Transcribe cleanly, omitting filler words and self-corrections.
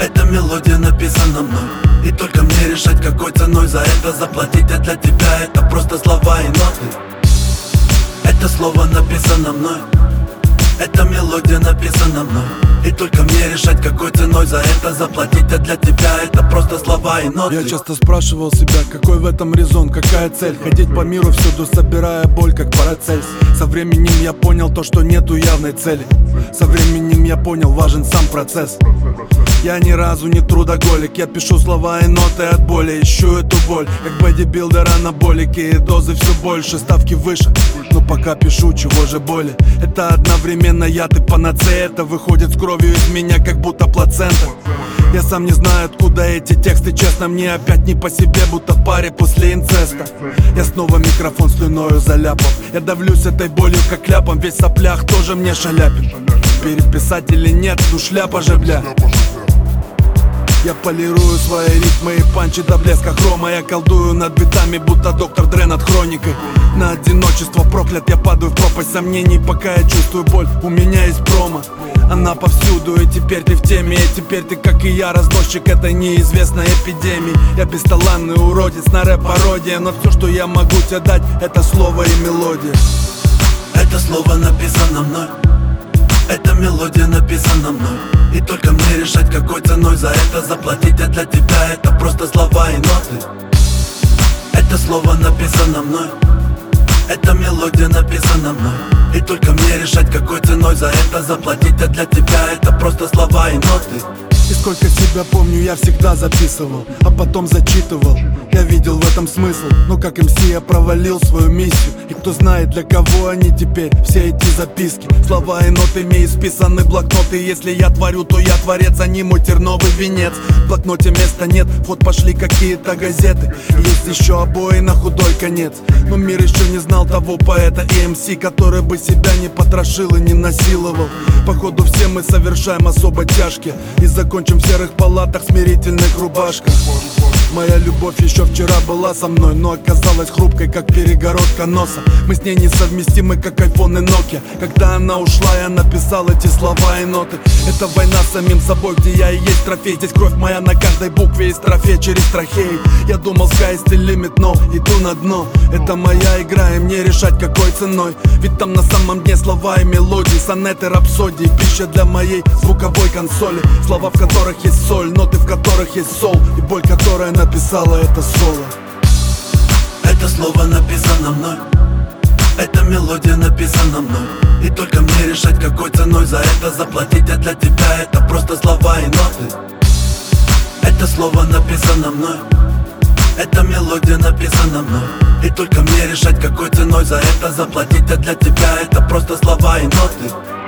Эта мелодия написана мной, и только мне решать, какой ценой за это заплатить. А для тебя это просто слова и ноты. Это слово написано мной, эта мелодия написана мной, и только мне решать, какой ценой за это заплатить. А для тебя это просто слова и ноты. Я часто спрашивал себя, какой в этом резон, какая цель. Ходить по миру всюду, собирая боль, как Парацельс. Со временем я понял то, что нету явной цели. Со временем я понял, важен сам процесс. Я ни разу не трудоголик, я пишу слова и ноты от боли. Ищу эту боль, как бодибилдер анаболики. И дозы все больше, ставки выше, но пока пишу, чего же боли. Это одновременно яд и панацея. Это выходит с кровью из меня, как будто плацента. Я сам не знаю, откуда эти тексты. Честно, мне опять не по себе, будто в паре после инцеста. Я снова микрофон слюною заляпал. Я давлюсь этой болью, как ляпом. Весь в соплях, тоже мне шаляпин. Переписать или нет, ну шляпа же, бля. Я полирую свои ритмы и панчи до блеска хрома. Я колдую над битами, будто доктор Дре над хроникой. На одиночество проклят, я падаю в пропасть сомнений. Пока я чувствую боль, у меня есть промо. Она повсюду, и теперь ты в теме. И теперь ты, как и я, разносчик этой неизвестной эпидемии. Я бесталанный уродец на рэп-пародия, но все, что я могу тебе дать, это слово и мелодия. Это слово написано мной, эта мелодия написана мной, и только мне решать, какой ценой за это заплатить. А для тебя это просто слова и ноты. Это слово написано мной, эта мелодия написана мной, и только мне решать, какой ценой за это заплатить. А для тебя это просто слова и ноты. И сколько себя помню, я всегда записывал, а потом зачитывал. Я видел в этом смысл, но как МС я провалил свою миссию. И кто знает, для кого они теперь, все эти записки. Слова и нотами исписаны блокноты. Если я творю, то я творец, а не мой терновый венец. В блокноте места нет, в ход пошли какие-то газеты. Есть еще обои на худой конец, но мир еще не знал того поэта и МС, который бы себя не потрошил и не насиловал. Походу все мы совершаем особо тяжкие и закончим в серых палатах, смирительных рубашках. Моя любовь еще вчера была со мной, но оказалась хрупкой, как перегородка носа. Мы с ней несовместимы, как айфон и Nokia. Когда она ушла, я написал эти слова и ноты. Это война с самим собой, где я и есть трофей. Здесь кровь моя на каждой букве из трофея через трахеи. Я думал, sky is the limit, но иду на дно. Это моя игра, и мне решать, какой ценой. Ведь там на самом дне слова и мелодии, сонеты, рапсодии, пища для моей звуковой консоли. Слова, в которых есть соль, ноты, в которых есть сол, и боль, которая написала это соло. Это слово написано мной, эта мелодия написана мной, и только мне решать, какой ценой за это заплатить. А для тебя это просто слова и ноты. Это слово написано мной, эта мелодия написана мной, и только мне решать, какой ценой за это заплатить. А для тебя это просто слова и ноты.